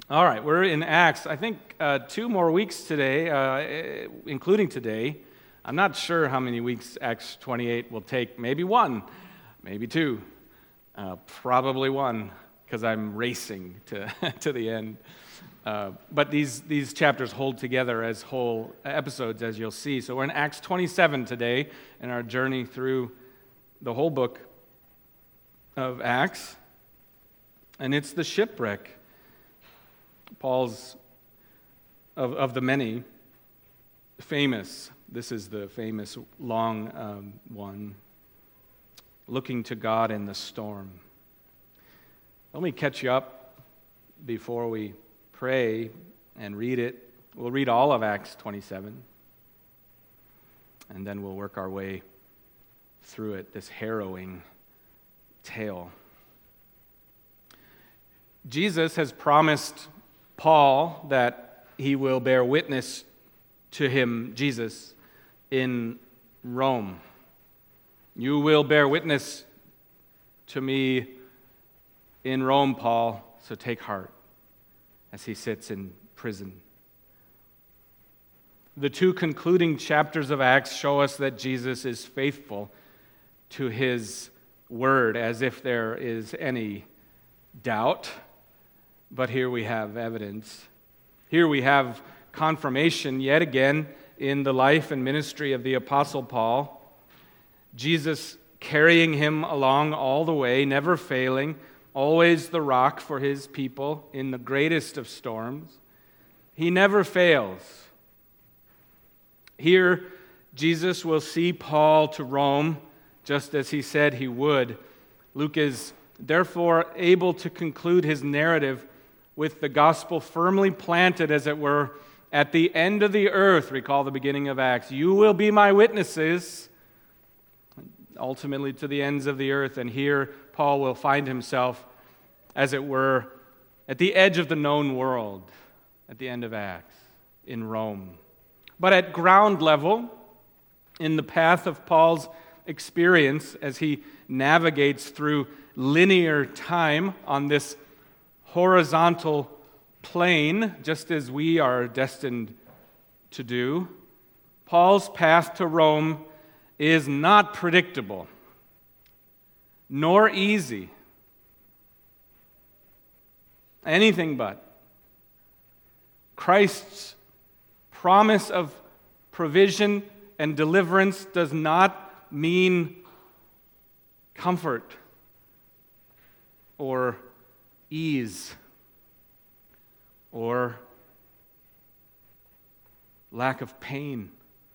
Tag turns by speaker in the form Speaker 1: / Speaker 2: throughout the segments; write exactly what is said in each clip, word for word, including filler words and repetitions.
Speaker 1: All right, we're in Acts. I think uh, two more weeks today, uh, including today. I'm not sure how many weeks Acts twenty-eight will take. Maybe one, maybe two, uh, probably one, because I'm racing to to the end. Uh, but these these chapters hold together as whole episodes, as you'll see. So we're in Acts twenty-seven today in our journey through the whole book of Acts, and it's the shipwreck. Paul's, of, of the many, famous, this is the famous long um, one, looking to God in the storm. Let me catch you up before we pray and read it. We'll read all of Acts twenty-seven, and then we'll work our way through it, this harrowing tale. Jesus has promised Paul that he will bear witness to him, Jesus, in Rome. You will bear witness to me in Rome, Paul, so take heart as he sits in prison. The two concluding chapters of Acts show us that Jesus is faithful to his word, as if there is any doubt. But here we have evidence. Here we have confirmation yet again in the life and ministry of the Apostle Paul. Jesus carrying him along all the way, never failing, always the rock for his people in the greatest of storms. He never fails. Here, Jesus will see Paul to Rome, just as he said he would. Luke is therefore able to conclude his narrative with the gospel firmly planted, as it were, at the end of the earth. Recall the beginning of Acts. You will be my witnesses, ultimately to the ends of the earth. And here Paul will find himself, as it were, at the edge of the known world, at the end of Acts, in Rome. But at ground level, in the path of Paul's experience as he navigates through linear time on this horizontal plane, just as we are destined to do, Paul's path to Rome is not predictable, nor easy. Anything but. Christ's promise of provision and deliverance does not mean comfort or ease or lack of pain.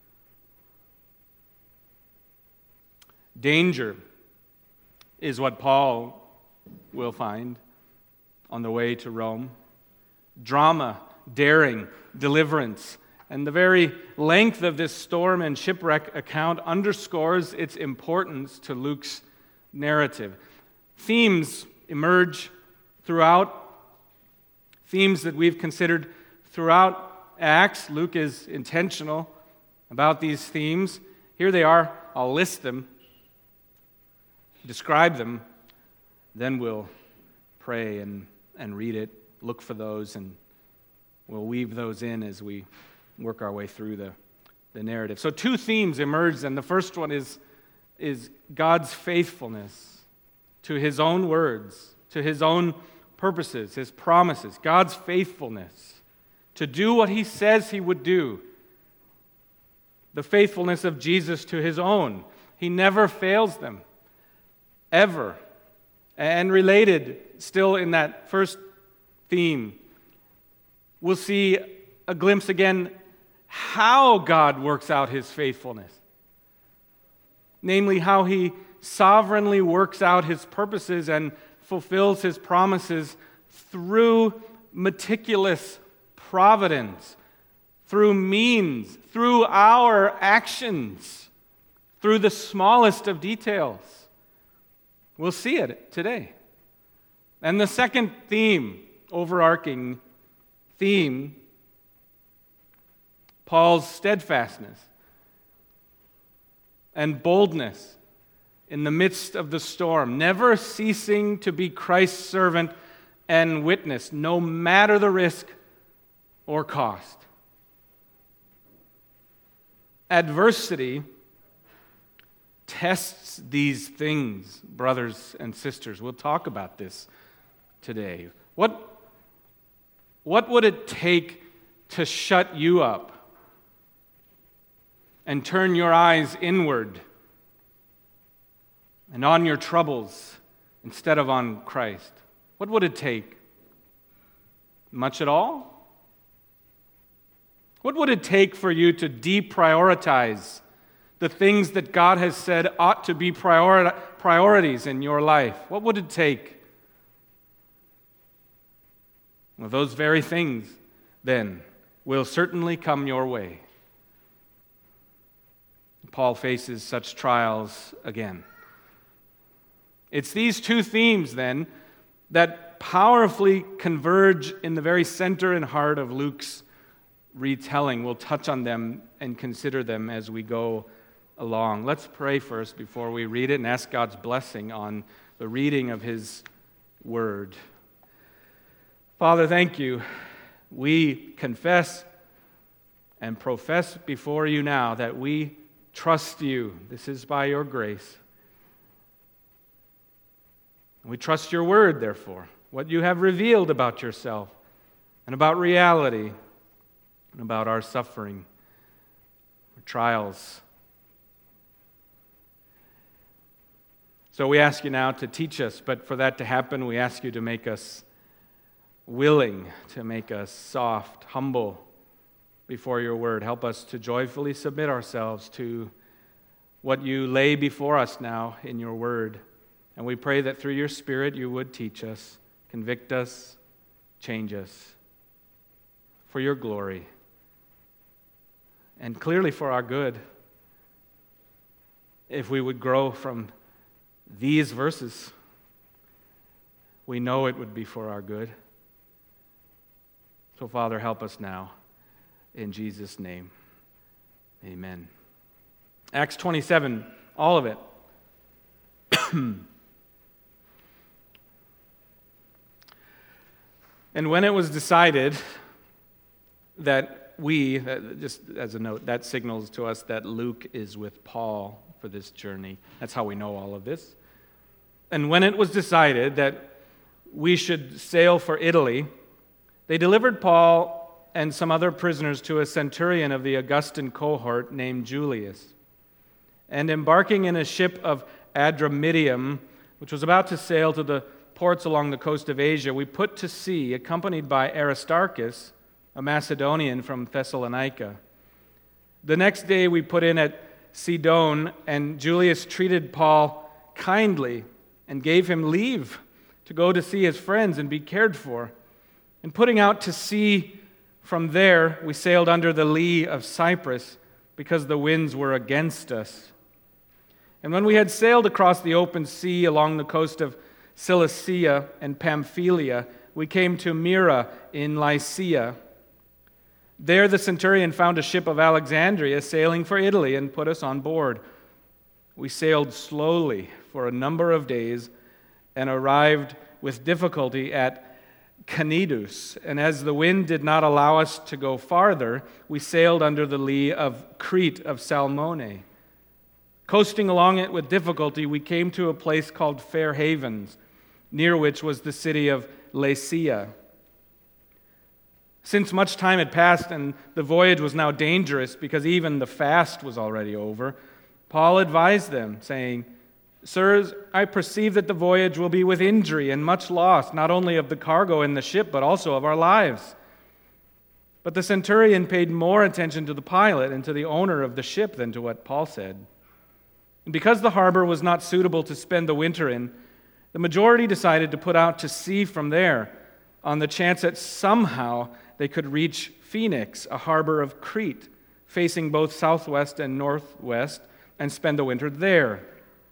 Speaker 1: Danger is what Paul will find on the way to Rome. Drama, daring, deliverance. And the very length of this storm and shipwreck account underscores its importance to Luke's narrative. Themes emerge throughout, themes that we've considered throughout Acts. Luke is intentional about these themes. Here they are. I'll list them, describe them, then we'll pray and, and read it, look for those, and we'll weave those in as we work our way through the, the narrative. So two themes emerge, and the first one is, is God's faithfulness to his own words, to his own purposes, his promises, God's faithfulness to do what he says he would do. The faithfulness of Jesus to his own. He never fails them, ever. And related, still in that first theme, we'll see a glimpse again how God works out his faithfulness. Namely, how he sovereignly works out his purposes and fulfills his promises through meticulous providence, through means, through our actions, through the smallest of details. We'll see it today. And the second theme, overarching theme, Paul's steadfastness and boldness in the midst of the storm, never ceasing to be Christ's servant and witness, no matter the risk or cost. Adversity tests these things, brothers and sisters. We'll talk about this today. What, what would it take to shut you up and turn your eyes inward and on your troubles instead of on Christ? What would it take? Much at all? What would it take for you to deprioritize the things that God has said ought to be priori- priorities in your life? What would it take? Well, those very things, then, will certainly come your way. Paul faces such trials again. It's these two themes, then, that powerfully converge in the very center and heart of Luke's retelling. We'll touch on them and consider them as we go along. Let's pray first before we read it and ask God's blessing on the reading of His Word. Father, thank you. We confess and profess before you now that we trust you. This is by your grace. We trust your word, therefore, what you have revealed about yourself and about reality and about our suffering, our trials. So we ask you now to teach us, but for that to happen, we ask you to make us willing, to make us soft, humble before your word. Help us to joyfully submit ourselves to what you lay before us now in your word. And we pray that through your Spirit you would teach us, convict us, change us for your glory and clearly for our good. If we would grow from these verses, we know it would be for our good. So, Father, help us now. In Jesus' name, amen. Acts twenty-seven, all of it. And when it was decided that we, just as a note, that signals to us that Luke is with Paul for this journey. That's how we know all of this. And when it was decided that we should sail for Italy, they delivered Paul and some other prisoners to a centurion of the Augustan cohort named Julius. And embarking in a ship of Adramyttium, which was about to sail to the ports along the coast of Asia, we put to sea, accompanied by Aristarchus, a Macedonian from Thessalonica. The next day we put in at Sidon, and Julius treated Paul kindly and gave him leave to go to see his friends and be cared for. And putting out to sea from there, we sailed under the lee of Cyprus because the winds were against us. And when we had sailed across the open sea along the coast of Cilicia and Pamphylia, we came to Myra in Lycia. There the centurion found a ship of Alexandria sailing for Italy and put us on board. We sailed slowly for a number of days and arrived with difficulty at Cnidus. And as the wind did not allow us to go farther, we sailed under the lee of Crete of Salmone. Coasting along it with difficulty, we came to a place called Fair Havens, near which was the city of Lasea. Since much time had passed and the voyage was now dangerous because even the fast was already over, Paul advised them, saying, "Sirs, I perceive that the voyage will be with injury and much loss, not only of the cargo in the ship, but also of our lives." But the centurion paid more attention to the pilot and to the owner of the ship than to what Paul said. And because the harbor was not suitable to spend the winter in, the majority decided to put out to sea from there on the chance that somehow they could reach Phoenix, a harbor of Crete, facing both southwest and northwest, and spend the winter there.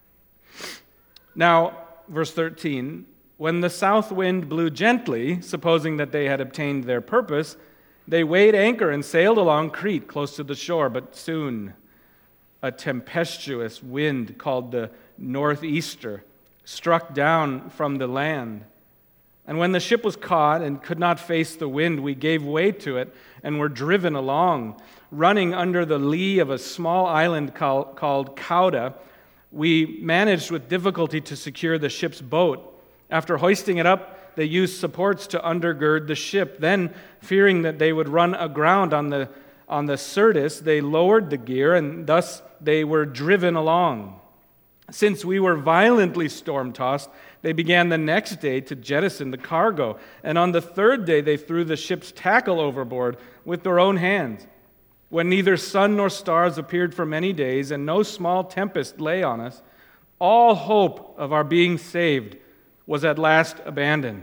Speaker 1: Now, verse thirteen, when the south wind blew gently, supposing that they had obtained their purpose, they weighed anchor and sailed along Crete close to the shore, but soon a tempestuous wind called the northeaster struck down from the land. And when the ship was caught and could not face the wind, we gave way to it and were driven along. Running under the lee of a small island called Cauda, we managed with difficulty to secure the ship's boat. After hoisting it up, they used supports to undergird the ship. Then, fearing that they would run aground on the, on the Syrtis, they lowered the gear, and thus they were driven along. Since we were violently storm-tossed, they began the next day to jettison the cargo, and on the third day they threw the ship's tackle overboard with their own hands. When neither sun nor stars appeared for many days, and no small tempest lay on us, all hope of our being saved was at last abandoned.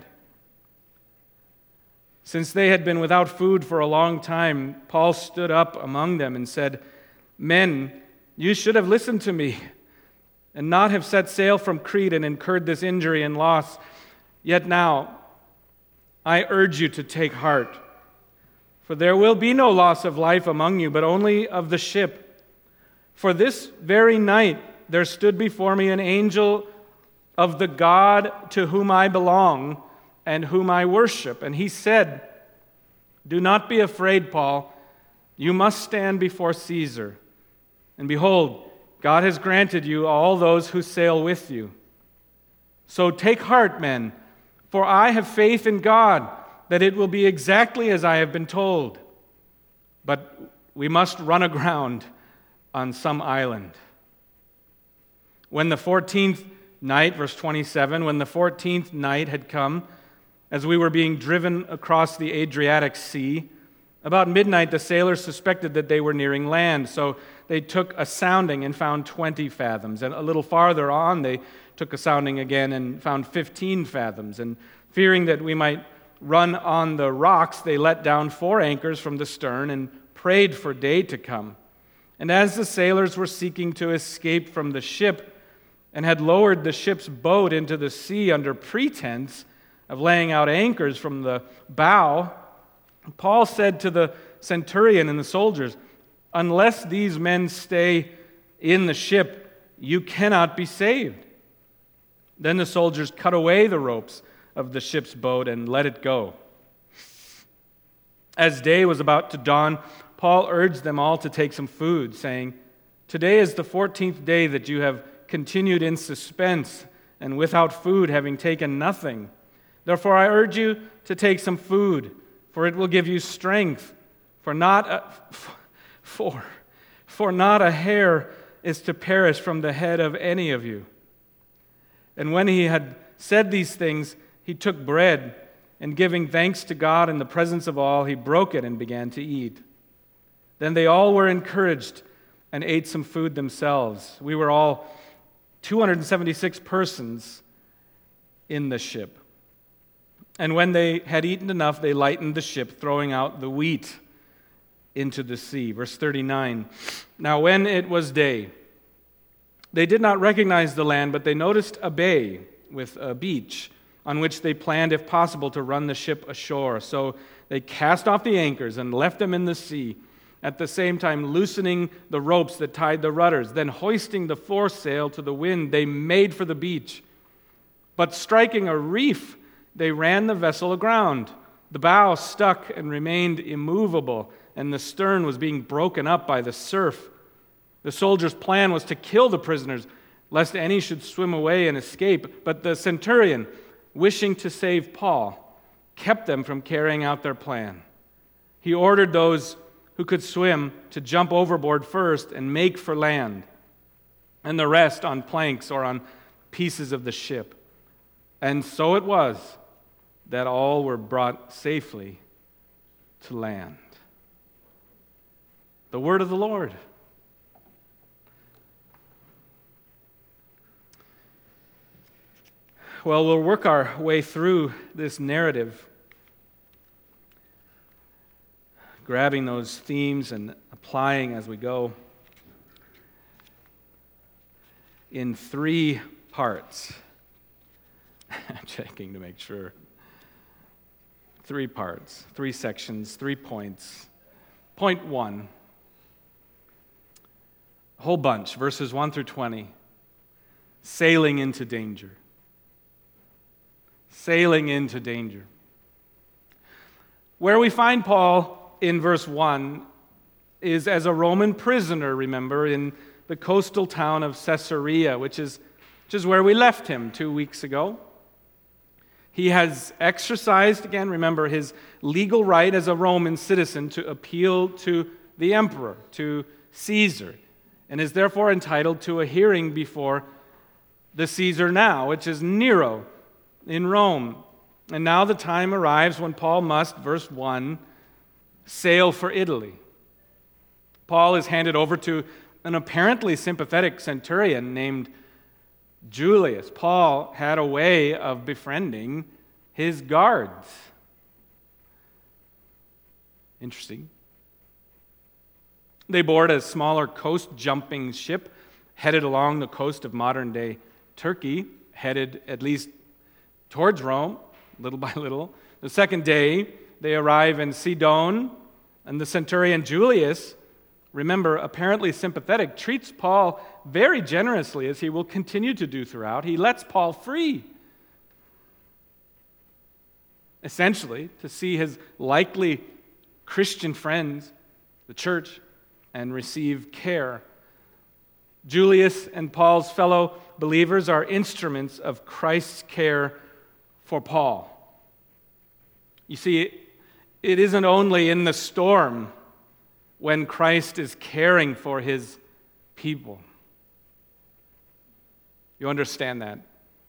Speaker 1: Since they had been without food for a long time, Paul stood up among them and said, "Men, you should have listened to me, and not have set sail from Crete and incurred this injury and loss. Yet now, I urge you to take heart, for there will be no loss of life among you, but only of the ship. For this very night there stood before me an angel of the God to whom I belong and whom I worship. And he said, 'Do not be afraid, Paul. You must stand before Caesar. And behold, God has granted you all those who sail with you. So take heart, men, for I have faith in God that it will be exactly as I have been told. But we must run aground on some island.' When the fourteenth night, verse twenty-seven, when the fourteenth night had come, as we were being driven across the Adriatic Sea, about midnight the sailors suspected that they were nearing land, so they took a sounding and found twenty fathoms. And a little farther on they took a sounding again and found fifteen fathoms. And fearing that we might run on the rocks, they let down four anchors from the stern and prayed for day to come. And as the sailors were seeking to escape from the ship and had lowered the ship's boat into the sea under pretense of laying out anchors from the bow, Paul said to the centurion and the soldiers, 'Unless these men stay in the ship, you cannot be saved.' Then the soldiers cut away the ropes of the ship's boat and let it go. As day was about to dawn, Paul urged them all to take some food, saying, 'Today is the fourteenth day that you have continued in suspense and without food, having taken nothing. Therefore I urge you to take some food, for it will give you strength, for not a, for, for not a hair is to perish from the head of any of you.' And when he had said these things, he took bread, and giving thanks to God in the presence of all, he broke it and began to eat. Then they all were encouraged and ate some food themselves. We were all two hundred seventy-six persons in the ship. And when they had eaten enough, they lightened the ship, throwing out the wheat into the sea." Verse thirty-nine, "Now when it was day, they did not recognize the land, but they noticed a bay with a beach, on which they planned, if possible, to run the ship ashore. So they cast off the anchors and left them in the sea, at the same time loosening the ropes that tied the rudders. Then hoisting the foresail to the wind, they made for the beach. But striking a reef, they ran the vessel aground. The bow stuck and remained immovable, and the stern was being broken up by the surf. The soldiers' plan was to kill the prisoners, lest any should swim away and escape. But the centurion, wishing to save Paul, kept them from carrying out their plan. He ordered those who could swim to jump overboard first and make for land, and the rest on planks or on pieces of the ship. And so it was that all were brought safely to land." The word of the Lord. Well, we'll work our way through this narrative, grabbing those themes and applying as we go, in three parts. I'm checking to make sure. Three parts, three sections, three points. Point one, a whole bunch, verses one through twenty, sailing into danger. sailing into danger. Where we find Paul in verse one is as a Roman prisoner, remember, in the coastal town of Caesarea, which is, which is where we left him two weeks ago. He has exercised, again, remember, his legal right as a Roman citizen to appeal to the emperor, to Caesar, and is therefore entitled to a hearing before the Caesar now, which is Nero in Rome. And now the time arrives when Paul must, verse one, sail for Italy. Paul is handed over to an apparently sympathetic centurion named Julius. Paul had a way of befriending his guards. Interesting. They board a smaller coast-jumping ship headed along the coast of modern-day Turkey, headed at least towards Rome, little by little. The second day, they arrive in Sidon, and the centurion Julius, remember, apparently sympathetic, treats Paul very generously, as he will continue to do throughout. He lets Paul free, essentially, to see his likely Christian friends, the church, and receive care. Julius and Paul's fellow believers are instruments of Christ's care for Paul. You see, it isn't only in the storm when Christ is caring for his people. You understand that?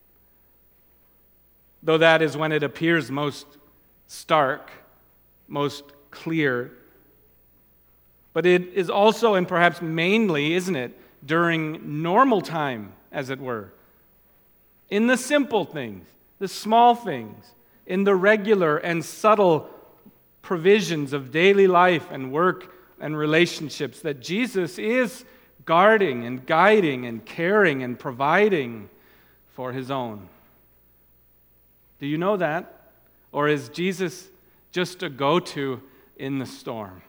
Speaker 1: Though that is when it appears most stark, most clear. But it is also, and perhaps mainly, isn't it, during normal time, as it were. In the simple things, the small things, in the regular and subtle provisions of daily life and work and relationships, that Jesus is guarding and guiding and caring and providing for his own. Do you know that? Or is Jesus just a go-to in the storm?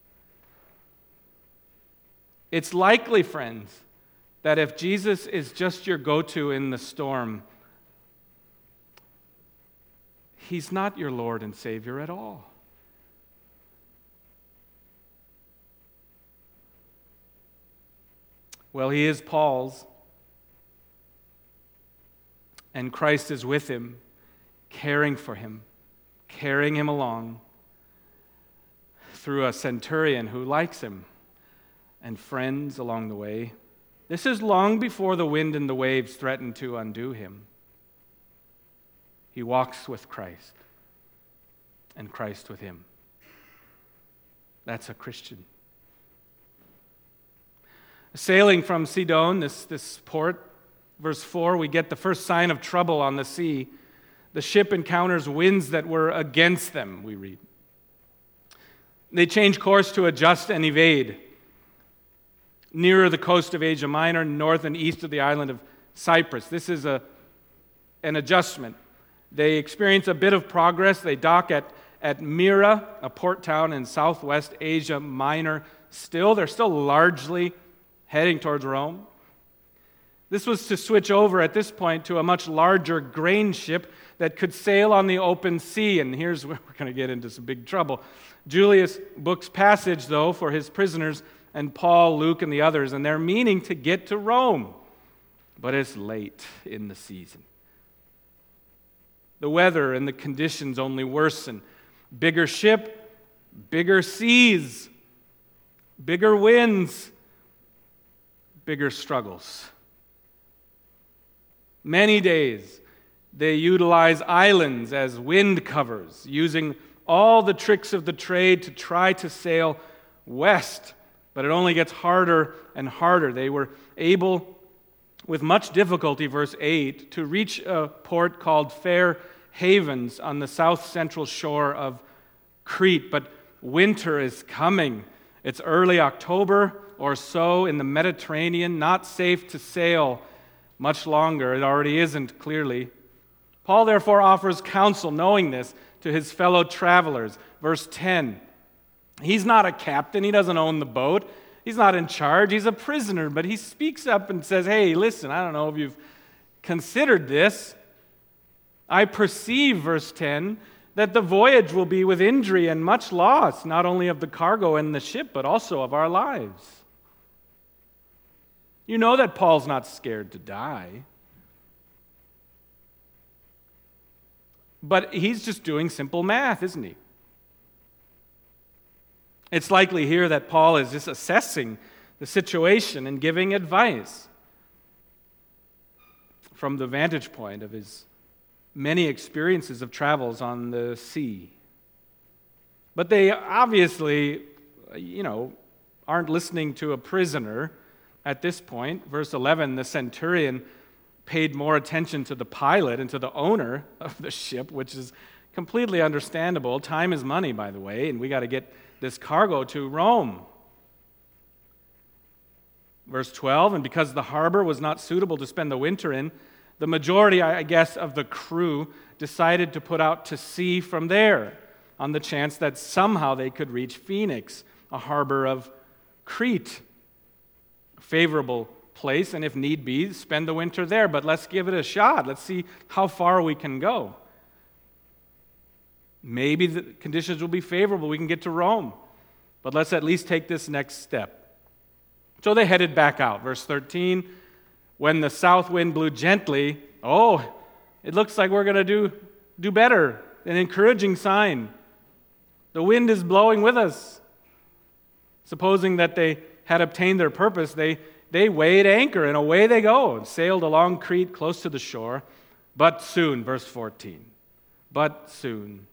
Speaker 1: It's likely, friends, that if Jesus is just your go-to in the storm, he's not your Lord and Savior at all. Well, he is Paul's, and Christ is with him, caring for him, carrying him along through a centurion who likes him and friends along the way. This is long before the wind and the waves threaten to undo him. He walks with Christ, and Christ with him. That's a Christian. Sailing from Sidon, this, this port, verse four, we get the first sign of trouble on the sea. The ship encounters winds that were against them, we read. They change course to adjust and evade. Nearer the coast of Asia Minor, north and east of the island of Cyprus. This is a, an adjustment. They experience a bit of progress. They dock at, at Myra, a port town in southwest Asia Minor. Still, they're still largely heading towards Rome. This was to switch over at this point to a much larger grain ship that could sail on the open sea. And here's where we're going to get into some big trouble. Julius books passage, though, for his prisoners and Paul, Luke, and the others, and they're meaning to get to Rome. But it's late in the season. The weather and the conditions only worsen. Bigger ship, bigger seas, bigger winds, bigger struggles. Many days they utilize islands as wind covers, using all the tricks of the trade to try to sail west. But it only gets harder and harder. They were able, with much difficulty, verse eight, to reach a port called Fair Havens on the south-central shore of Crete. But winter is coming. It's early October or so in the Mediterranean, not safe to sail much longer. It already isn't, clearly. Paul therefore offers counsel, knowing this, to his fellow travelers. Verse ten. He's not a captain. He doesn't own the boat. He's not in charge. He's a prisoner. But he speaks up and says, hey, listen, I don't know if you've considered this. I perceive, verse ten, that the voyage will be with injury and much loss, not only of the cargo and the ship, but also of our lives. You know that Paul's not scared to die. But he's just doing simple math, isn't he? It's likely here that Paul is just assessing the situation and giving advice from the vantage point of his many experiences of travels on the sea. But they obviously, you know, aren't listening to a prisoner at this point. Verse eleven, the centurion paid more attention to the pilot and to the owner of the ship, which is completely understandable. Time is money, by the way, and we got to get this cargo to Rome. Verse twelve, and because the harbor was not suitable to spend the winter in, the majority, I guess, of the crew decided to put out to sea from there on the chance that somehow they could reach Phoenix, a harbor of Crete, a favorable place, and if need be, spend the winter there. But let's give it a shot. Let's see how far we can go. Maybe the conditions will be favorable. We can get to Rome. But let's at least take this next step. So they headed back out. Verse thirteen, when the south wind blew gently, oh, it looks like we're going to do, do better. An encouraging sign. The wind is blowing with us. Supposing that they had obtained their purpose, they, they weighed anchor, and away they go, and sailed along Crete close to the shore. But soon, verse fourteen, but soon,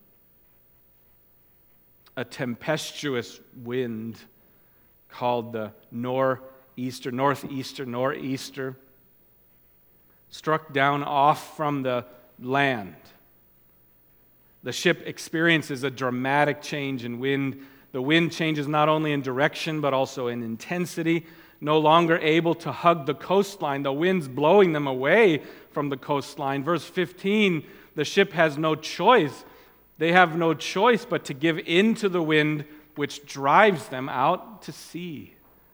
Speaker 1: a tempestuous wind called the nor'easter, northeaster, nor'easter, struck down off from the land. The ship experiences a dramatic change in wind. The wind changes not only in direction, but also in intensity. No longer able to hug the coastline, the wind's blowing them away from the coastline. Verse fifteen, the ship has no choice. They have no choice but to give in to the wind, which drives them out to sea.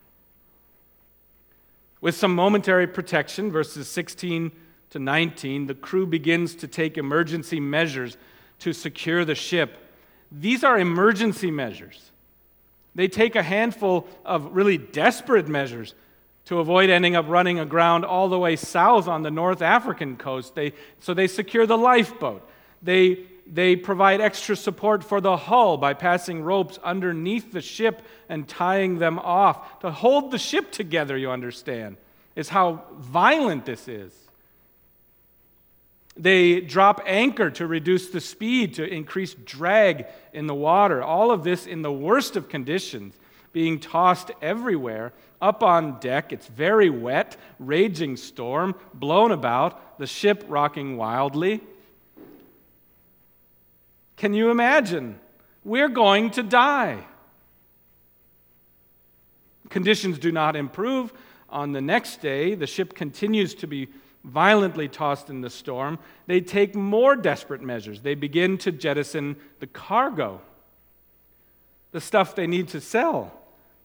Speaker 1: With some momentary protection, verses sixteen to nineteen, the crew begins to take emergency measures to secure the ship. These are emergency measures. They take a handful of really desperate measures to avoid ending up running aground all the way south on the North African coast. They, so they secure the lifeboat. They, they provide extra support for the hull by passing ropes underneath the ship and tying them off. To hold the ship together, you understand, is how violent this is. They drop anchor to reduce the speed, to increase drag in the water. All of this in the worst of conditions, being tossed everywhere, up on deck. It's very wet, raging storm, blown about, the ship rocking wildly. Can you imagine? We're going to die. Conditions do not improve. On the next day, the ship continues to be violently tossed in the storm. They take more desperate measures. They begin to jettison the cargo, the stuff they need to sell,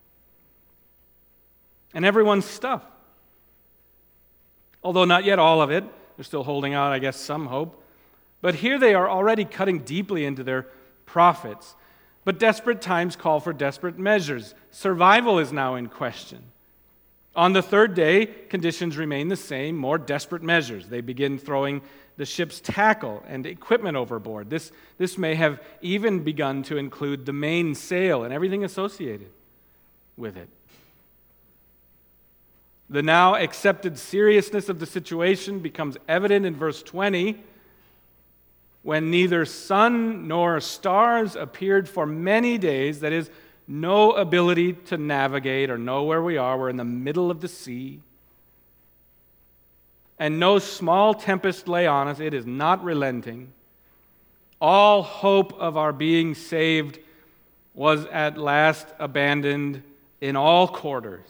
Speaker 1: and everyone's stuff. Although not yet all of it. They're still holding out, I guess, some hope. But here they are already cutting deeply into their profits. But desperate times call for desperate measures. Survival is now in question. On the third day, conditions remain the same, more desperate measures. They begin throwing the ship's tackle and equipment overboard. This, this may have even begun to include the mainsail and everything associated with it. The now accepted seriousness of the situation becomes evident in verse twenty, when neither sun nor stars appeared for many days, that is, no ability to navigate or know where we are. We're in the middle of the sea. And no small tempest lay on us. It is not relenting. All hope of our being saved was at last abandoned in all quarters.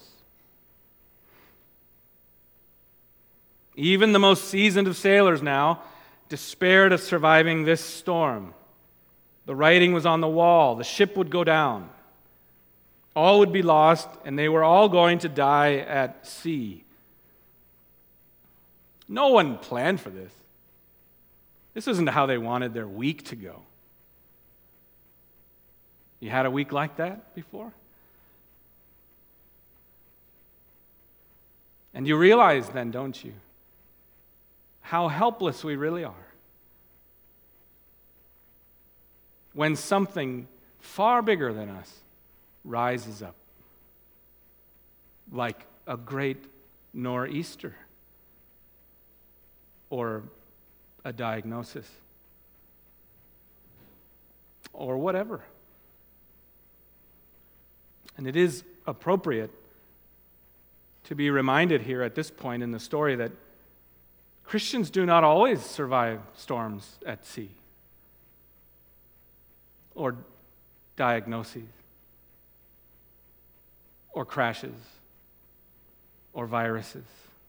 Speaker 1: Even the most seasoned of sailors now despaired of surviving this storm. The writing was on the wall. The ship would go down. All would be lost, and they were all going to die at sea. No one planned for this. This isn't how they wanted their week to go. You had a week like that before? And you realize then, don't you, how helpless we really are when something far bigger than us rises up, like a great nor'easter or a diagnosis or whatever. And it is appropriate to be reminded here at this point in the story that Christians do not always survive storms at sea or diagnoses or crashes or viruses.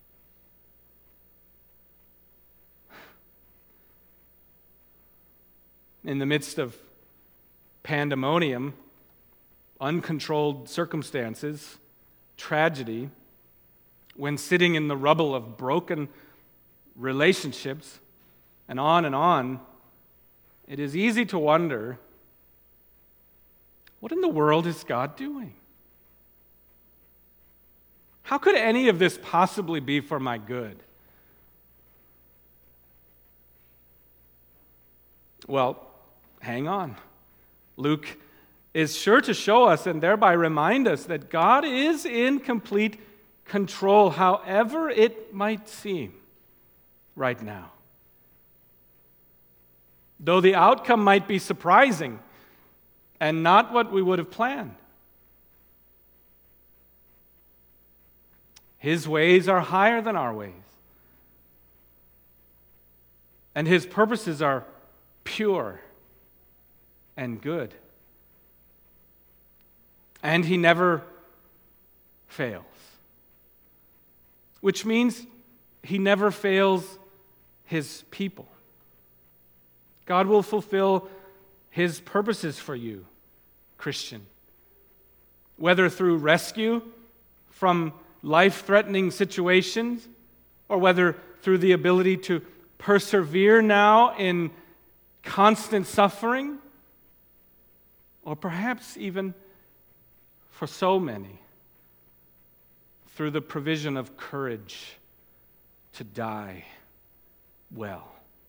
Speaker 1: In the midst of pandemonium, uncontrolled circumstances, tragedy, when sitting in the rubble of broken relationships, and on and on, it is easy to wonder, what in the world is God doing? How could any of this possibly be for my good? Well, hang on. Luke is sure to show us and thereby remind us that God is in complete control, however it might seem right now. Though the outcome might be surprising and not what we would have planned. His ways are higher than our ways. And His purposes are pure and good. And He never fails. Which means He never fails His people. God will fulfill His purposes for you, Christian. Whether through rescue from life-threatening situations, or whether through the ability to persevere now in constant suffering, or perhaps even for so many, through the provision of courage to die well.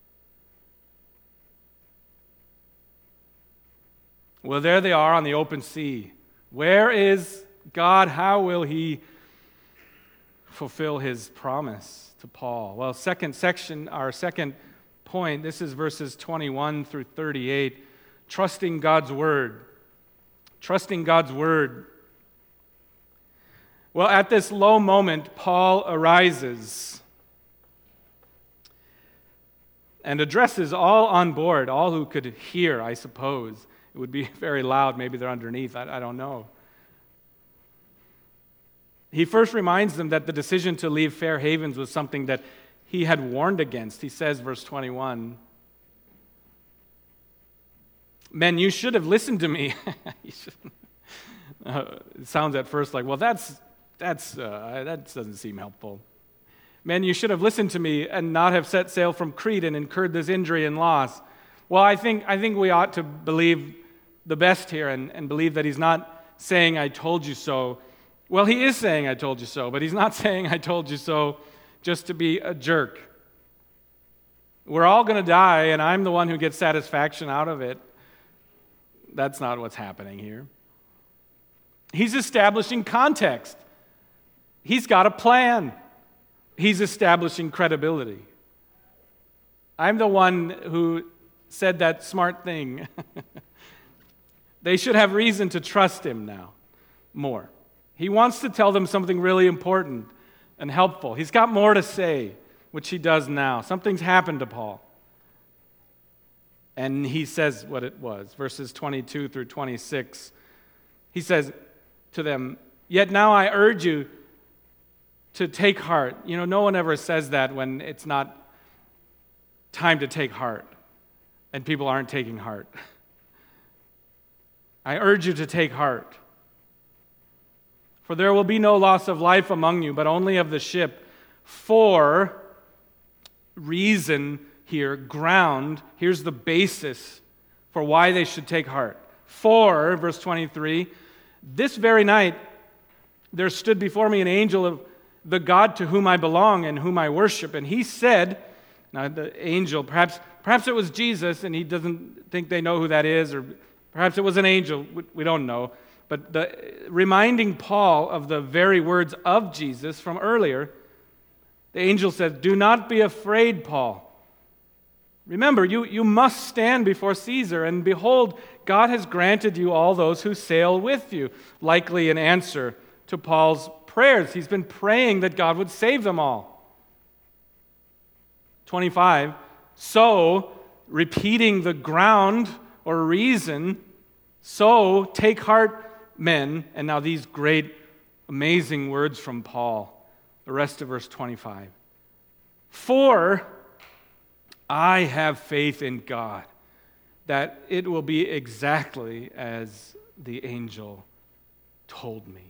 Speaker 1: Well, there they are on the open sea. Where is God? How will He fulfill His promise to Paul? Well, second section, our second point, this is verses twenty-one through thirty-eight. Trusting God's word. Trusting God's word. Well, at this low moment, Paul arises and addresses all on board, all who could hear, I suppose. It would be very loud. Maybe they're underneath. I, I don't know. He first reminds them that the decision to leave Fair Havens was something that he had warned against. He says, verse twenty-one, "Men, you should have listened to me." uh, it sounds at first like, well, that's that's uh, that doesn't seem helpful. "Men, you should have listened to me and not have set sail from Crete and incurred this injury and loss." Well, I think I think we ought to believe the best here and, and believe that he's not saying, "I told you so." Well, he is saying, "I told you so," but he's not saying, "I told you so," just to be a jerk. We're all going to die, and I'm the one who gets satisfaction out of it. That's not what's happening here. He's establishing context. He's got a plan. He's establishing credibility. I'm the one who said that smart thing. They should have reason to trust him now more. He wants to tell them something really important and helpful. He's got more to say, which he does now. Something's happened to Paul. And he says what it was. Verses twenty-two through twenty-six. He says to them, "Yet now I urge you to take heart." You know, no one ever says that when it's not time to take heart and people aren't taking heart. "I urge you to take heart. For there will be no loss of life among you, but only of the ship. For," reason here, ground. Here's the basis for why they should take heart. For, verse twenty-three, this very night there stood before me an angel of the God to whom I belong and whom I worship. And he said, now the angel, perhaps, perhaps it was Jesus, and he doesn't think they know who that is, or perhaps it was an angel, we don't know. But the, reminding Paul of the very words of Jesus from earlier, the angel says, do not be afraid, Paul. Remember, you, you must stand before Caesar, and behold, God has granted you all those who sail with you. Likely an answer to Paul's prayers. He's been praying that God would save them all. twenty-five, so, repeating the ground or reason, so take heart, men. And now these great, amazing words from Paul. The rest of verse twenty-five. For I have faith in God that it will be exactly as the angel told me.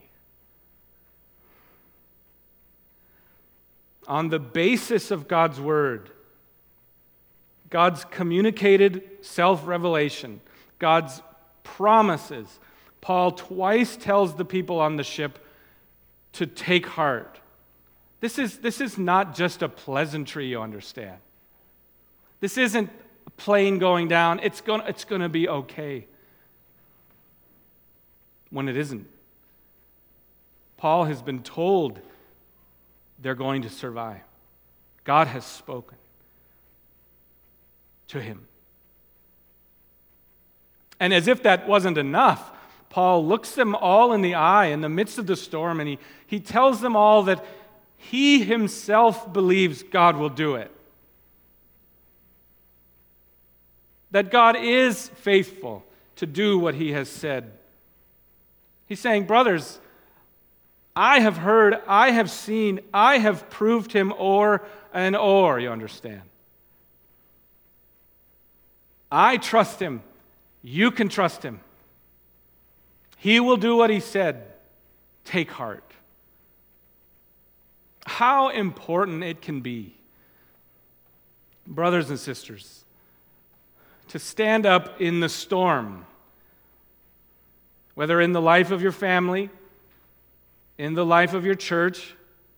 Speaker 1: On the basis of God's word, God's communicated self-revelation, God's promises, Paul twice tells the people on the ship to take heart. This is, this is not just a pleasantry, you understand. This isn't a plane going down. It's going it's going to be okay. When it isn't. Paul has been told they're going to survive. God has spoken to him. And as if that wasn't enough, Paul looks them all in the eye in the midst of the storm, and he, he tells them all that he himself believes God will do it. That God is faithful to do what he has said. He's saying, brothers, I have heard, I have seen, I have proved him o'er and o'er, you understand. I trust him. You can trust him. He will do what he said. Take heart. How important it can be, brothers and sisters, to stand up in the storm, whether in the life of your family, in the life of your church,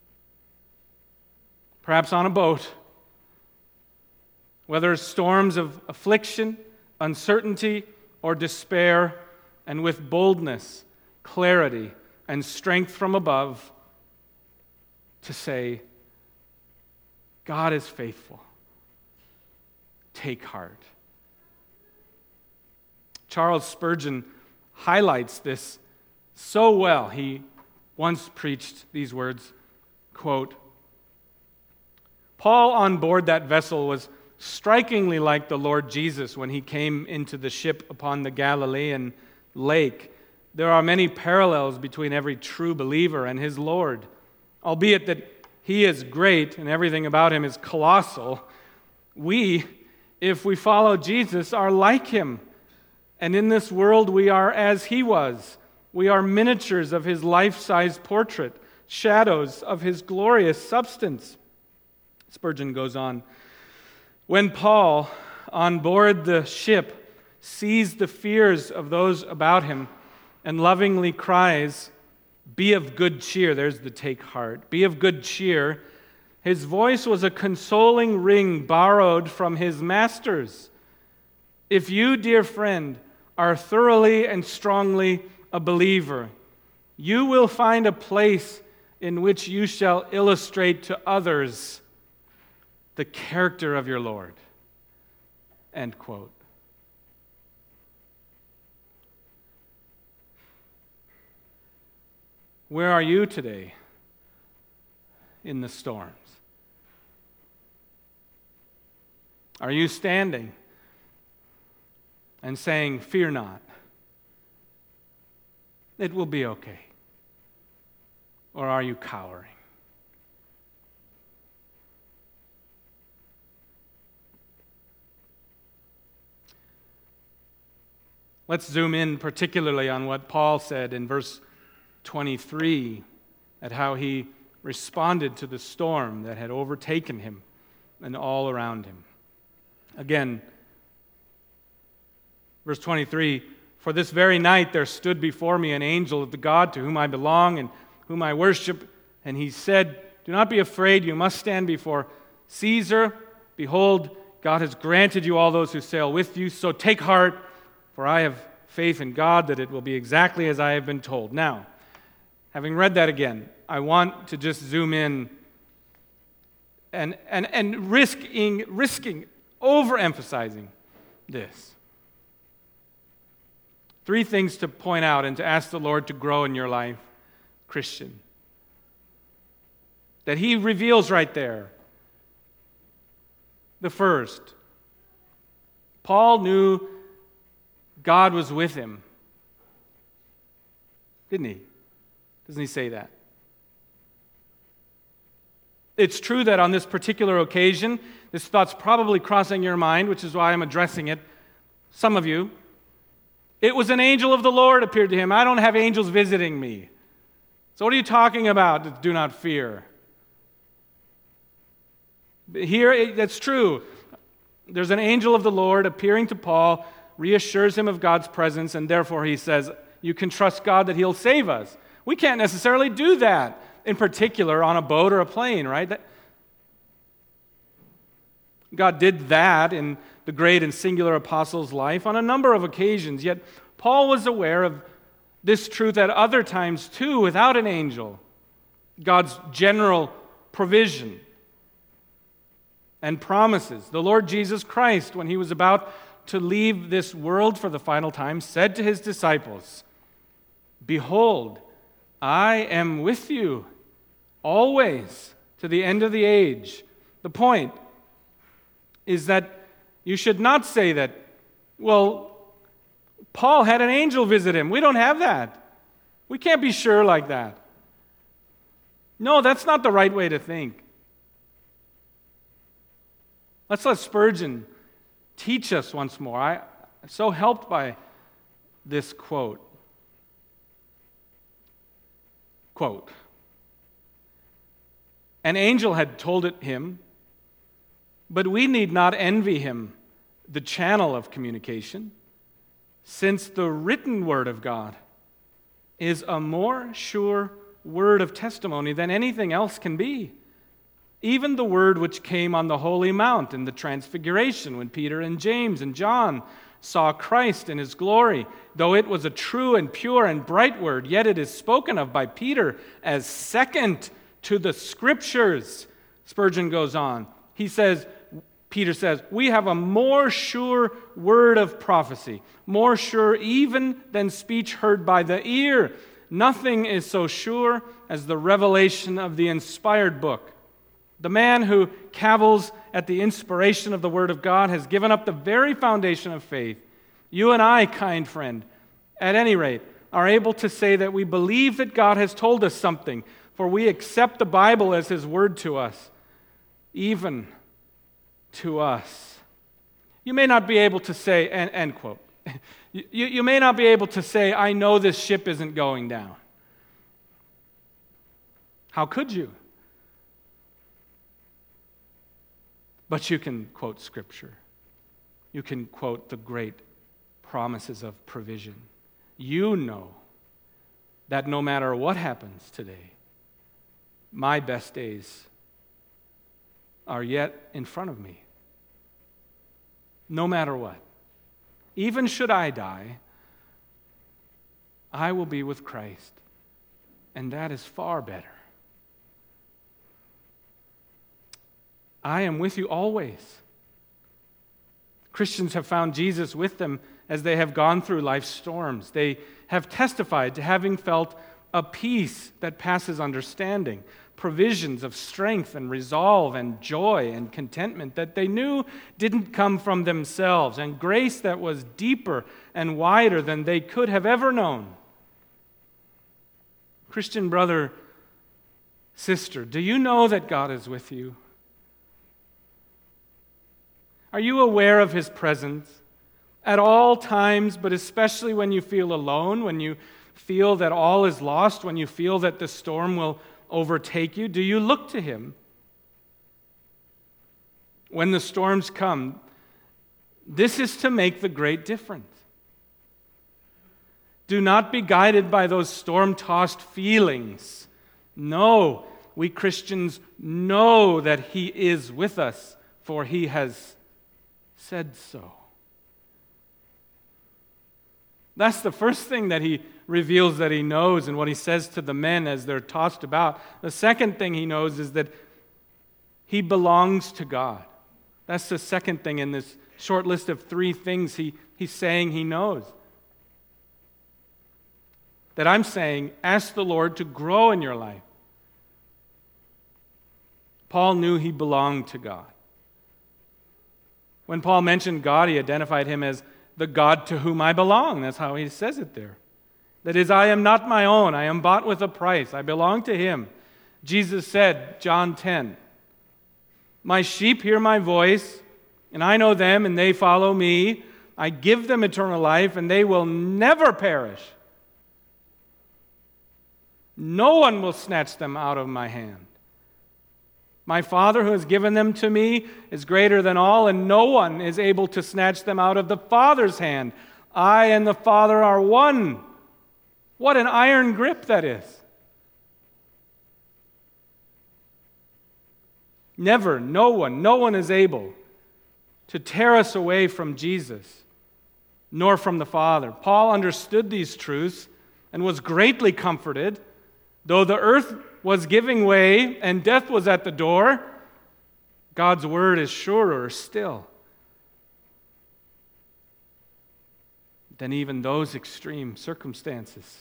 Speaker 1: perhaps on a boat, whether storms of affliction, uncertainty, or despair, and with boldness, clarity, and strength from above, to say, God is faithful. Take heart. Charles Spurgeon highlights this so well. He once preached these words, quote, Paul on board that vessel was strikingly like the Lord Jesus when he came into the ship upon the Galilean lake. There are many parallels between every true believer and his Lord, albeit that he is great and everything about him is colossal. We, if we follow Jesus, are like him. And in this world we are as he was. We are miniatures of his life-size portrait, shadows of his glorious substance. Spurgeon goes on. When Paul, on board the ship, sees the fears of those about him and lovingly cries, be of good cheer, there's the take heart, be of good cheer, his voice was a consoling ring borrowed from his masters. If you, dear friend, are thoroughly and strongly a believer, you will find a place in which you shall illustrate to others the character of your Lord. End quote. Where are you today in the storms? Are you standing and saying, fear not, it will be okay? Or are you cowering? Let's zoom in particularly on what Paul said in verse twenty-three, at how he responded to the storm that had overtaken him and all around him. Again, verse twenty-three, "For this very night there stood before me an angel of the God to whom I belong and whom I worship, and he said, 'Do not be afraid, you must stand before Caesar. Behold, God has granted you all those who sail with you, so take heart, for I have faith in God that it will be exactly as I have been told.'" Now, having read that again, I want to just zoom in and and and risking risking overemphasizing this. Three things to point out and to ask the Lord to grow in your life, Christian, that he reveals right there. The first, Paul knew God was with him. Didn't he? Doesn't he say that? It's true that on this particular occasion, this thought's probably crossing your mind, which is why I'm addressing it. Some of you, it was an angel of the Lord appeared to him. I don't have angels visiting me. So what are you talking about? Do not fear. Here, that's true. There's an angel of the Lord appearing to Paul, reassures him of God's presence, and therefore he says, you can trust God that he'll save us. We can't necessarily do that, in particular on a boat or a plane, right? That, God did that in the great and singular apostle's life on a number of occasions, yet Paul was aware of this truth at other times too, without an angel. God's general provision and promises. The Lord Jesus Christ, when he was about to leave this world for the final time, said to his disciples, "Behold, I am with you always to the end of the age." The point is that you should not say that, well, Paul had an angel visit him. We don't have that. We can't be sure like that. No, that's not the right way to think. Let's let Spurgeon teach us once more. I, I'm so helped by this quote. Quote, "An angel had told it him, but we need not envy him the channel of communication, since the written word of God is a more sure word of testimony than anything else can be. Even the word which came on the holy mount in the transfiguration when Peter and James and John saw Christ in his glory. Though it was a true and pure and bright word, yet it is spoken of by Peter as second to the Scriptures." Spurgeon goes on. He says, Peter says, "We have a more sure word of prophecy, more sure even than speech heard by the ear. Nothing is so sure as the revelation of the inspired book. The man who cavils at the inspiration of the Word of God has given up the very foundation of faith. You and I, kind friend, at any rate, are able to say that we believe that God has told us something, for we accept the Bible as His Word to us, even to us." You may not be able to say, end, end quote, you, you may not be able to say, "I know this ship isn't going down." How could you? But you can quote Scripture. You can quote the great promises of provision. You know that no matter what happens today, my best days are yet in front of me. No matter what. Even should I die, I will be with Christ. And that is far better. I am with you always. Christians have found Jesus with them as they have gone through life's storms. They have testified to having felt a peace that passes understanding, provisions of strength and resolve and joy and contentment that they knew didn't come from themselves, and grace that was deeper and wider than they could have ever known. Christian brother, sister, do you know that God is with you? Are you aware of His presence at all times, but especially when you feel alone, when you feel that all is lost, when you feel that the storm will overtake you? Do you look to Him? When the storms come, This is to make the great difference. Do not be guided by those storm-tossed feelings. No, we Christians know that He is with us, for He has said so. That's the first thing that He reveals that He knows and what He says to the men as they're tossed about. The second thing He knows is that He belongs to God. That's the second thing in this short list of three things he, He's saying He knows. That I'm saying, ask the Lord to grow in your life. Paul knew he belonged to God. When Paul mentioned God, he identified Him as the God to whom I belong. That's how he says it there. That is, I am not my own. I am bought with a price. I belong to Him. Jesus said, John ten, my sheep hear my voice, and I know them, and they follow me. I give them eternal life, and they will never perish. No one will snatch them out of my hand. My Father who has given them to me is greater than all, and no one is able to snatch them out of the Father's hand. I and the Father are one. What an iron grip that is. Never, no one, no one is able to tear us away from Jesus, nor from the Father. Paul understood these truths and was greatly comforted. Though the earth was giving way and death was at the door, God's word is surer still than even those extreme circumstances.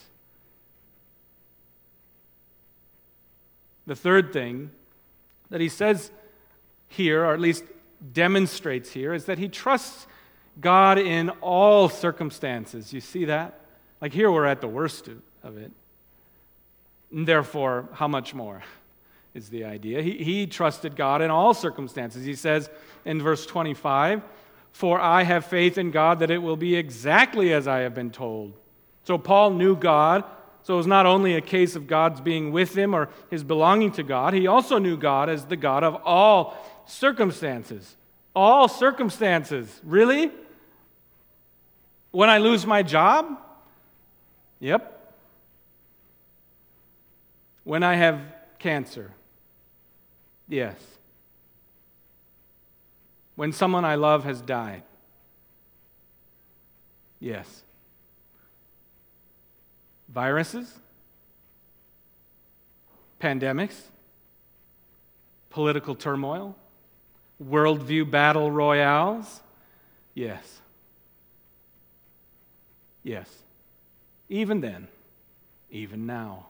Speaker 1: The third thing that he says here, or at least demonstrates here, is that he trusts God in all circumstances. You see that? Like here we're at the worst of it. And therefore, how much more is the idea? He, he trusted God in all circumstances. He says in verse twenty-five, for I have faith in God that it will be exactly as I have been told. So Paul knew God. So it was not only a case of God's being with him or his belonging to God. He also knew God as the God of all circumstances. All circumstances. Really? When I lose my job? Yep. When I have cancer? Yes. When someone I love has died? Yes. Viruses? Pandemics? Political turmoil? Worldview battle royales? Yes. Yes. Even then, even now.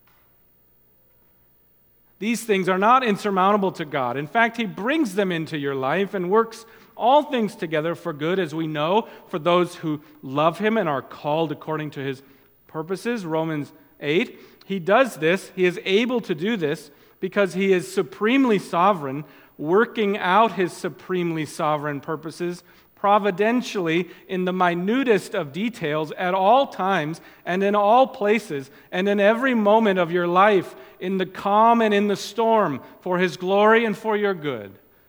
Speaker 1: These things are not insurmountable to God. In fact, He brings them into your life and works all things together for good, as we know, for those who love Him and are called according to His purposes. Romans eight. He does this, He is able to do this because He is supremely sovereign, working out His supremely sovereign purposes providentially in the minutest of details at all times and in all places and in every moment of your life, in the calm and in the storm, for His glory and for your good.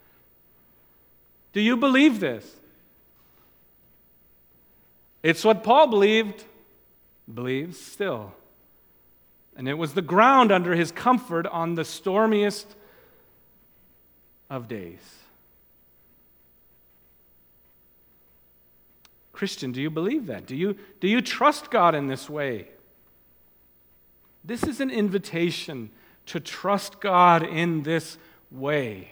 Speaker 1: Do you believe this? It's what Paul believed, believes still. And it was the ground under his comfort on the stormiest of days. Christian, do you believe that? Do you, do you trust God in this way? This is an invitation to trust God in this way.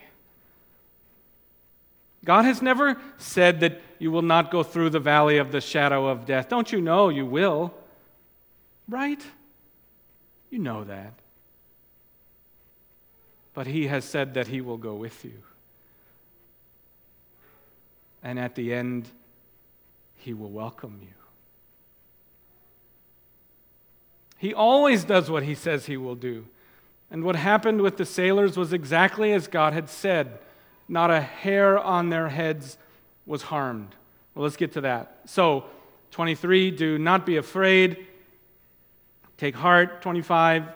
Speaker 1: God has never said that you will not go through the valley of the shadow of death. Don't you know you will? Right? You know that. But He has said that He will go with you. And at the end, He will welcome you. He always does what He says He will do. And what happened with the sailors was exactly as God had said. Not a hair on their heads was harmed. Well, let's get to that. So, twenty-three, do not be afraid. Take heart. twenty-five,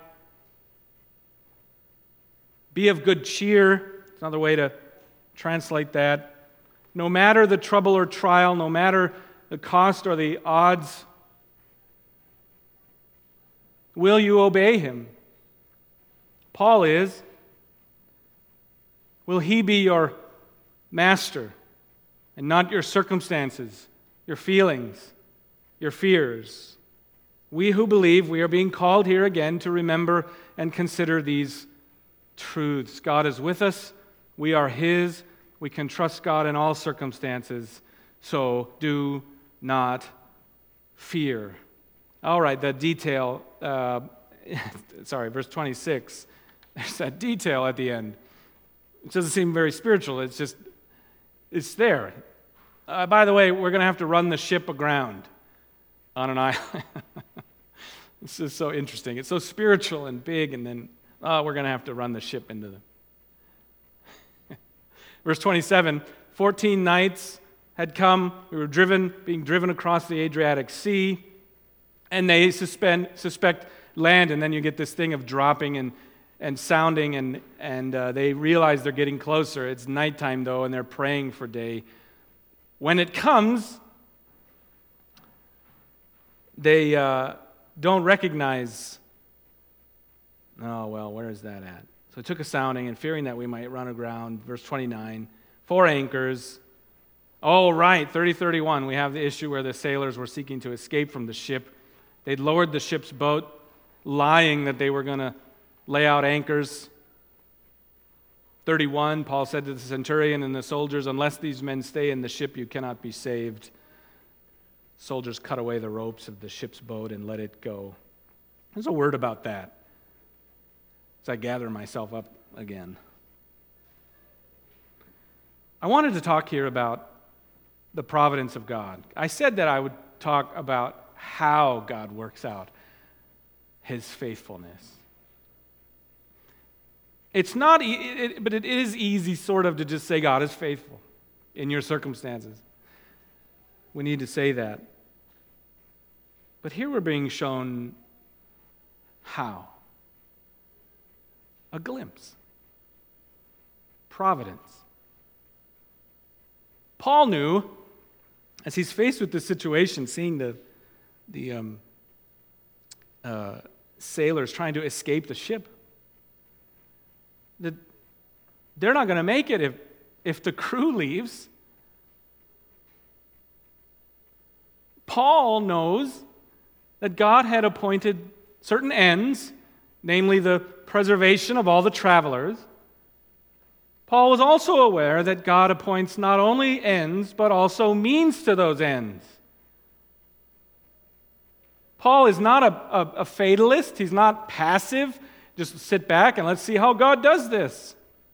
Speaker 1: be of good cheer. It's another way to translate that. no matter the trouble or trial, no matter the cost or the odds? Will you obey him? Paul is. Will he be your master and not your circumstances, your feelings, your fears? We who believe, we are being called here again to remember and consider these truths. God is with us. We are his. We can trust God in all circumstances. So do not fear. All right, the detail, uh, sorry, verse twenty-six. There's that detail at the end. It doesn't seem very spiritual. It's just, it's there. Uh, by the way, we're going to have to run the ship aground on an island. This is so interesting. It's so spiritual and big, and then, oh, we're going to have to run the ship into the... Verse twenty-seven, fourteen nights had come. We were driven, being driven across the Adriatic Sea, and they suspend, suspect land, and then you get this thing of dropping and, and sounding, and, and uh, they realize they're getting closer. It's nighttime, though, and they're praying for day. When it comes, they uh, don't recognize, oh, well, where is that at? So it took a sounding, and fearing that we might run aground, verse twenty-nine, four anchors. Oh, right, thirty thirty-one, we have the issue where the sailors were seeking to escape from the ship. They'd lowered the ship's boat, lying that they were going to lay out anchors. thirty-one, Paul said to the centurion and the soldiers, unless these men stay in the ship, you cannot be saved. Soldiers cut away the ropes of the ship's boat and let it go. There's a word about that as I gather myself up again. I wanted to talk here about the providence of God. I said that I would talk about how God works out his faithfulness. It's not, it, but it is easy sort of to just say God is faithful in your circumstances. We need to say that. But here we're being shown how. A glimpse. Providence. Paul knew, as he's faced with this situation, seeing the, the um, uh, sailors trying to escape the ship, that they're not going to make it if, if the crew leaves. Paul knows that God had appointed certain ends, namely the preservation of all the travelers. Paul was also aware that God appoints not only ends, but also means to those ends. Paul is not a, a, a fatalist. He's not passive. Just sit back and let's see how God does this.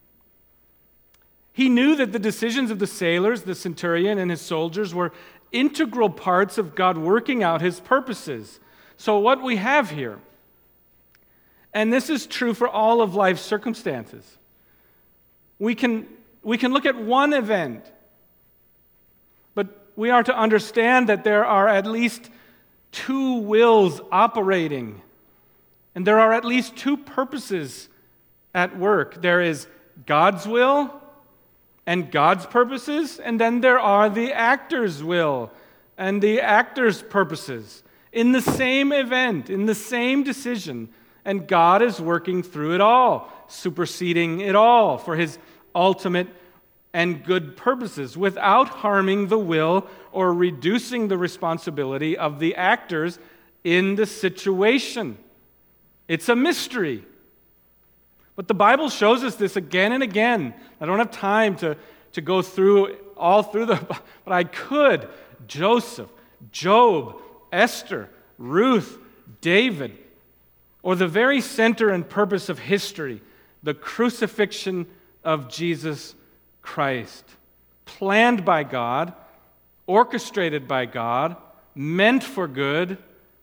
Speaker 1: He knew that the decisions of the sailors, the centurion, and his soldiers were integral parts of God working out his purposes. So what we have here, and this is true for all of life's circumstances, we can, we can look at one event, but we are to understand that there are at least two wills operating, and there are at least two purposes at work. There is God's will and God's purposes, and then there are the actor's will and the actor's purposes in the same event, in the same decision, and God is working through it all, superseding it all for his ultimate and good purposes without harming the will or reducing the responsibility of the actors in the situation. It's a mystery. But the Bible shows us this again and again. I don't have time to, to go through all through the, but I could. Joseph, Job, Esther, Ruth, David, or the very center and purpose of history, the crucifixion of Jesus Christ. Planned by God, orchestrated by God, meant for good,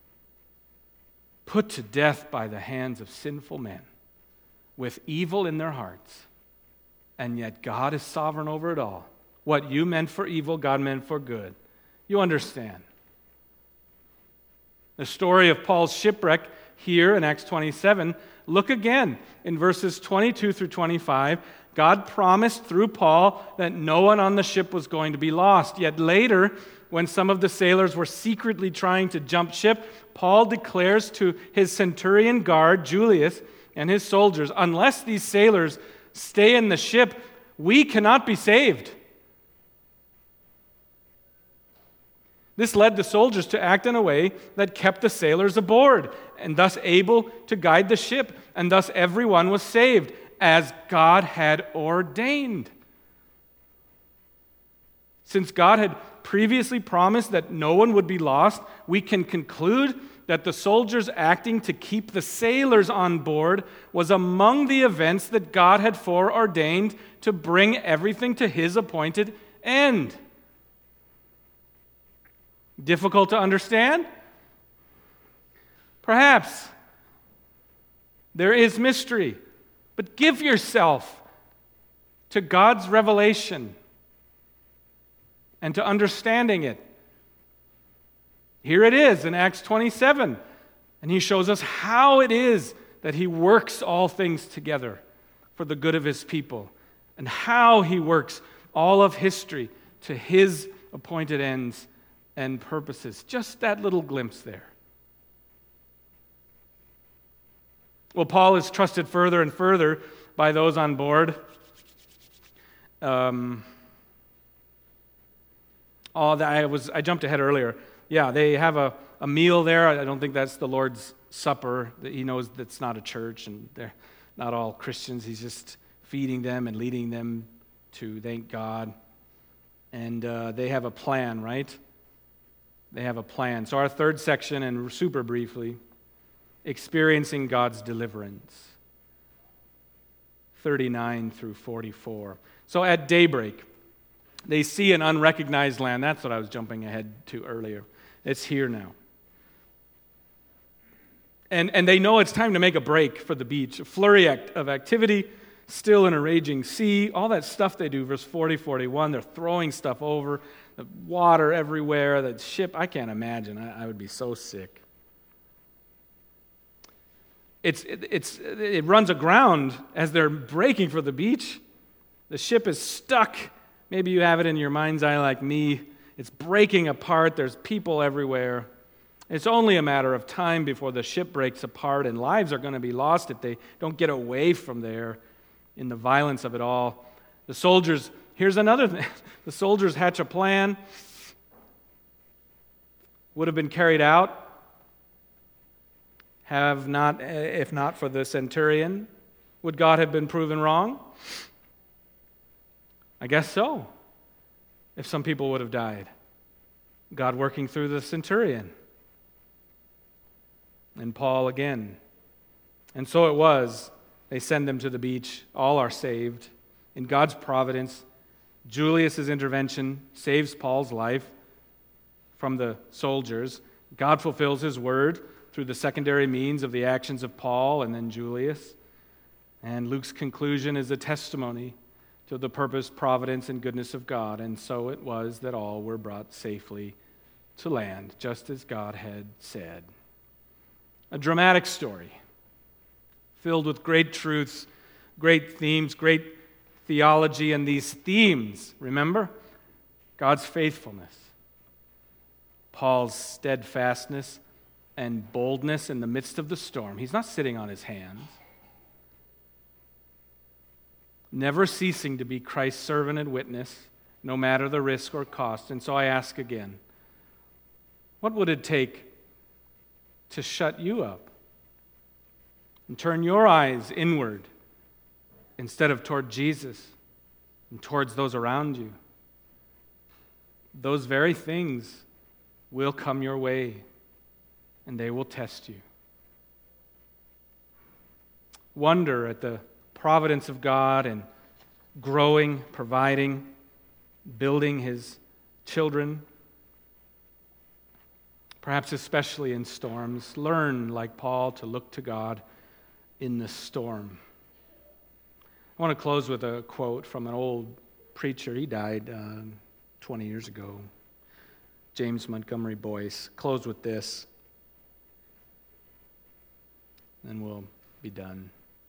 Speaker 1: put to death by the hands of sinful men with evil in their hearts. And yet God is sovereign over it all. What you meant for evil, God meant for good. You understand. The story of Paul's shipwreck here in Acts twenty-seven, look again in verses twenty-two through twenty-five. God promised through Paul that no one on the ship was going to be lost. Yet later, when some of the sailors were secretly trying to jump ship, Paul declares to his centurion guard, Julius, and his soldiers, unless these sailors stay in the ship, we cannot be saved. This led the soldiers to act in a way that kept the sailors aboard, and thus able to guide the ship, and thus everyone was saved, as God had ordained. Since God had previously promised that no one would be lost, we can conclude that the soldiers acting to keep the sailors on board was among the events that God had foreordained to bring everything to his appointed end. Difficult to understand? Perhaps. There is mystery. But give yourself to God's revelation and to understanding it. Here it is in Acts twenty-seven, and he shows us how it is that he works all things together for the good of his people, and how he works all of history to his appointed ends and purposes. Just that little glimpse there. Well, Paul is trusted further and further by those on board. Um, oh, that I was I jumped ahead earlier. Yeah, they have a, a meal there. I don't think that's the Lord's Supper. He knows that's not a church, and they're not all Christians. He's just feeding them and leading them to thank God. And uh, they have a plan, right? They have a plan. So our third section, and super briefly, experiencing God's deliverance, thirty-nine through forty-four. So at daybreak, they see an unrecognized land. That's what I was jumping ahead to earlier. It's here now. And, and they know it's time to make a break for the beach. A flurry act of activity, still in a raging sea, all that stuff they do, verse forty, forty-one, they're throwing stuff over, the water everywhere, the ship, I can't imagine. I, I would be so sick. It's, it, it's, it runs aground as they're breaking for the beach. The ship is stuck. Maybe you have it in your mind's eye like me. It's breaking apart. There's people everywhere. It's only a matter of time before the ship breaks apart, and lives are going to be lost if they don't get away from there in the violence of it all. The soldiers, here's another thing. The soldiers hatch a plan. Would have been carried out. Have not, if not for the centurion, would God have been proven wrong? I guess so. If some people would have died, God working through the centurion. And Paul again. And so it was. They send them to the beach. All are saved. In God's providence, Julius' intervention saves Paul's life from the soldiers. God fulfills his word through the secondary means of the actions of Paul and then Julius. And Luke's conclusion is a testimony to the purpose, providence, and goodness of God. And so it was that all were brought safely to land, just as God had said. A dramatic story, filled with great truths, great themes, great theology, and these themes, remember? God's faithfulness, Paul's steadfastness, and boldness in the midst of the storm. He's not sitting on his hands. Never ceasing to be Christ's servant and witness, no matter the risk or cost. And so I ask again, what would it take to shut you up and turn your eyes inward instead of toward Jesus and towards those around you? Those very things will come your way, and they will test you. Wonder at the providence of God and growing, providing, building his children, perhaps especially in storms. Learn, like Paul, to look to God in the storm. I want to close with a quote from an old preacher. He died uh, twenty years ago. James Montgomery Boyce. Close with this. and we'll be done.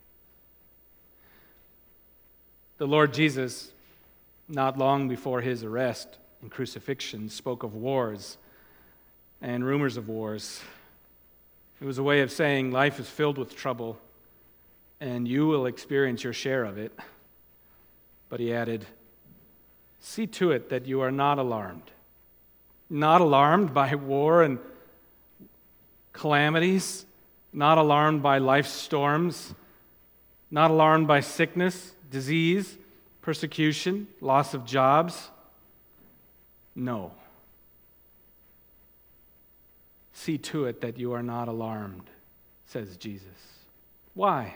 Speaker 1: The Lord Jesus, not long before his arrest and crucifixion, spoke of wars and rumors of wars. It was a way of saying life is filled with trouble, and you will experience your share of it. But he added, see to it that you are not alarmed. Not alarmed by war and calamities, not alarmed by life's storms, not alarmed by sickness, disease, persecution, loss of jobs. No. See to it that you are not alarmed, says Jesus. Why?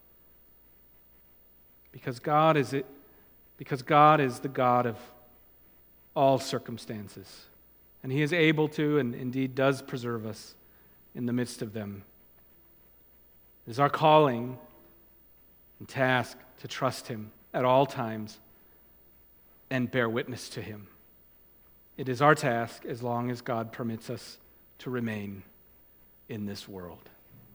Speaker 1: Because God is it, because God is the God of all circumstances, and he is able to and indeed does preserve us in the midst of them. It is our calling and task to trust him at all times and bear witness to him. It is our task as long as God permits us to remain in this world.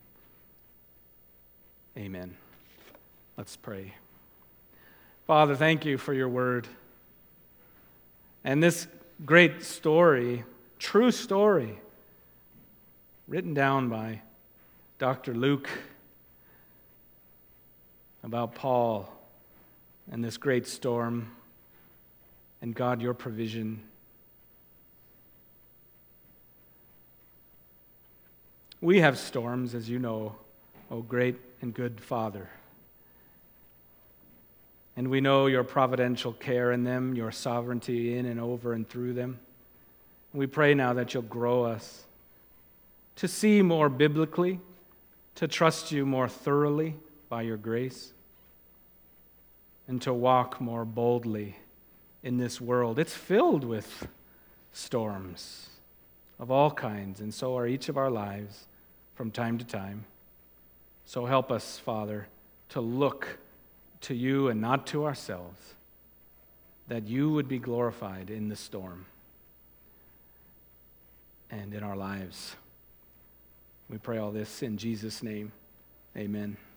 Speaker 1: Amen. Let's pray. Father, thank you for your word. And this great story, true story, written down by Doctor Luke about Paul and this great storm, and God, your provision. We have storms, as you know, O great and good Father. And we know your providential care in them, your sovereignty in and over and through them. We pray now that you'll grow us to see more biblically, to trust you more thoroughly by your grace, and to walk more boldly in this world. It's filled with storms of all kinds, and so are each of our lives from time to time. So help us, Father, to look to you and not to ourselves, that you would be glorified in the storm and in our lives. We pray all this in Jesus' name. Amen.